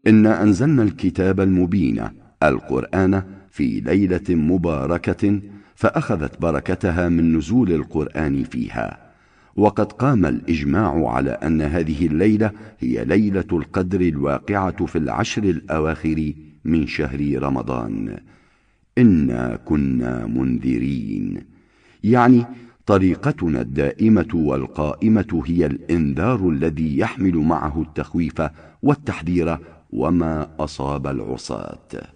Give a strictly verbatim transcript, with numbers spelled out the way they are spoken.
إنا أنزلنا الكتاب المبين القرآن في ليلة مباركة فأخذت بركتها من نزول القرآن فيها. وقد قام الإجماع على أن هذه الليلة هي ليلة القدر الواقعة في العشر الأواخر من شهر رمضان. إنا كنا منذرين، يعني طريقتنا الدائمة والقائمة هي الإنذار الذي يحمل معه التخويف والتحذير وما أصاب العصاة.